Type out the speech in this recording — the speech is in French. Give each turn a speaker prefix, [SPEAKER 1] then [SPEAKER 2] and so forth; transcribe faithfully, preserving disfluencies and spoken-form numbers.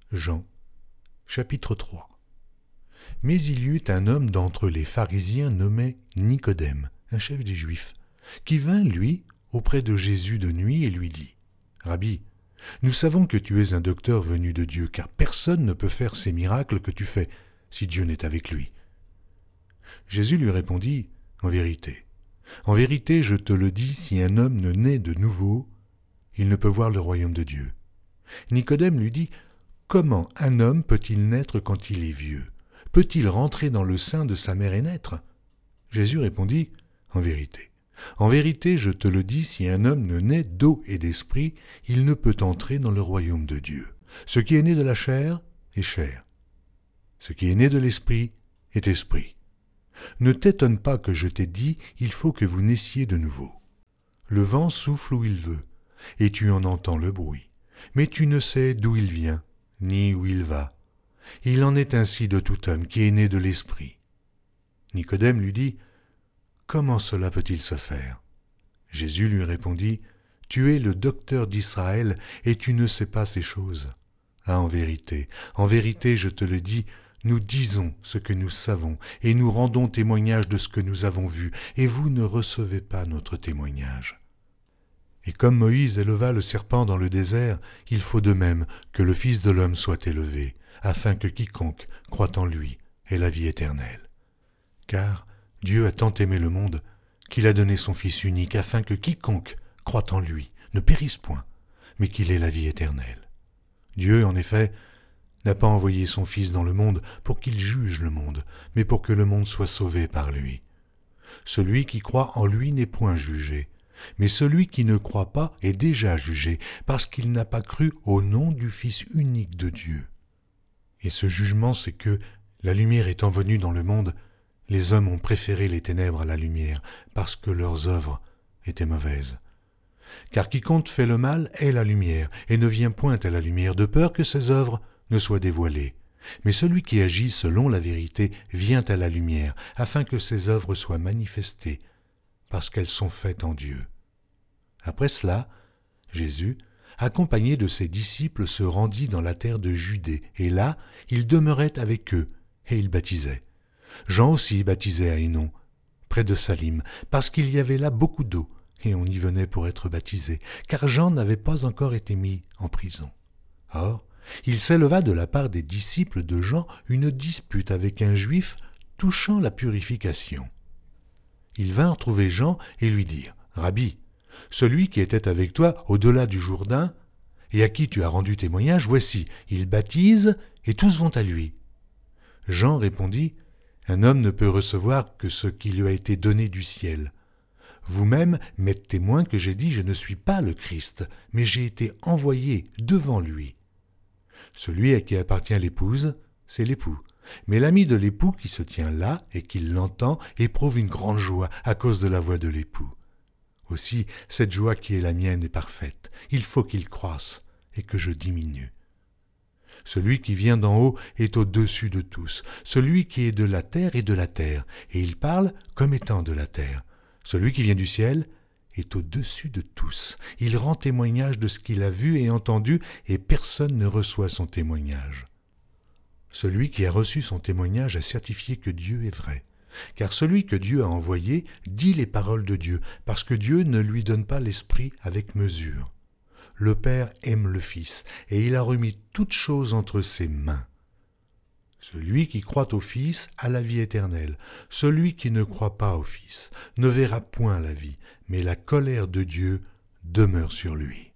[SPEAKER 1] Jean, chapitre trois. Mais il y eut un homme d'entre les pharisiens nommé Nicodème, un chef des Juifs, qui vint, lui, auprès de Jésus de nuit et lui dit « Rabbi, nous savons que tu es un docteur venu de Dieu, car personne ne peut faire ces miracles que tu fais, si Dieu n'est avec lui. » Jésus lui répondit « En vérité, en vérité, je te le dis, si un homme ne naît de nouveau, il ne peut voir le royaume de Dieu. » Nicodème lui dit « Comment un homme peut-il naître quand il est vieux ? Peut-il rentrer dans le sein de sa mère et naître ?» Jésus répondit « En vérité, en vérité, je te le dis, si un homme ne naît d'eau et d'esprit, il ne peut entrer dans le royaume de Dieu. Ce qui est né de la chair est chair. Ce qui est né de l'esprit est esprit. Ne t'étonne pas que je t'ai dit, il faut que vous naissiez de nouveau. Le vent souffle où il veut, et tu en entends le bruit, mais tu ne sais d'où il vient, ni où il va. Il en est ainsi de tout homme qui est né de l'esprit. » Nicodème lui dit « Comment cela peut-il se faire ?» Jésus lui répondit « Tu es le docteur d'Israël et tu ne sais pas ces choses. Ah, en vérité, en vérité, je te le dis, nous disons ce que nous savons et nous rendons témoignage de ce que nous avons vu, et vous ne recevez pas notre témoignage. Et comme Moïse éleva le serpent dans le désert, il faut de même que le Fils de l'homme soit élevé, afin que quiconque croit en lui ait la vie éternelle. Car Dieu a tant aimé le monde qu'il a donné son Fils unique, afin que quiconque croit en lui ne périsse point, mais qu'il ait la vie éternelle. Dieu, en effet, n'a pas envoyé son Fils dans le monde pour qu'il juge le monde, mais pour que le monde soit sauvé par lui. Celui qui croit en lui n'est point jugé, mais celui qui ne croit pas est déjà jugé, parce qu'il n'a pas cru au nom du Fils unique de Dieu. Et ce jugement, c'est que, la lumière étant venue dans le monde, les hommes ont préféré les ténèbres à la lumière, parce que leurs œuvres étaient mauvaises. Car quiconque fait le mal est la lumière, et ne vient point à la lumière, de peur que ses œuvres ne soient dévoilées. Mais celui qui agit selon la vérité vient à la lumière, afin que ses œuvres soient manifestées, parce qu'elles sont faites en Dieu. » Après cela, Jésus, accompagné de ses disciples, se rendit dans la terre de Judée, et là, il demeurait avec eux, et il baptisait. Jean aussi baptisait à Hénon, près de Salim, parce qu'il y avait là beaucoup d'eau, et on y venait pour être baptisé, car Jean n'avait pas encore été mis en prison. Or, il s'éleva de la part des disciples de Jean une dispute avec un juif touchant la purification. Ils vinrent trouver Jean et lui dirent « Rabbi, celui qui était avec toi au-delà du Jourdain, et à qui tu as rendu témoignage, voici, il baptise et tous vont à lui. » Jean répondit « Un homme ne peut recevoir que ce qui lui a été donné du ciel. Vous-même m'êtes témoin que j'ai dit « Je ne suis pas le Christ, mais j'ai été envoyé devant lui. » Celui à qui appartient l'épouse, c'est l'époux. Mais l'ami de l'époux qui se tient là et qui l'entend éprouve une grande joie à cause de la voix de l'époux. Aussi, cette joie qui est la mienne est parfaite. Il faut qu'il croisse et que je diminue. Celui qui vient d'en haut est au-dessus de tous. Celui qui est de la terre est de la terre, et il parle comme étant de la terre. Celui qui vient du ciel est au-dessus de tous. Il rend témoignage de ce qu'il a vu et entendu, et personne ne reçoit son témoignage. Celui qui a reçu son témoignage a certifié que Dieu est vrai. Car celui que Dieu a envoyé dit les paroles de Dieu, parce que Dieu ne lui donne pas l'Esprit avec mesure. Le Père aime le Fils, et il a remis toutes choses entre ses mains. Celui qui croit au Fils a la vie éternelle. Celui qui ne croit pas au Fils ne verra point la vie, mais la colère de Dieu demeure sur lui.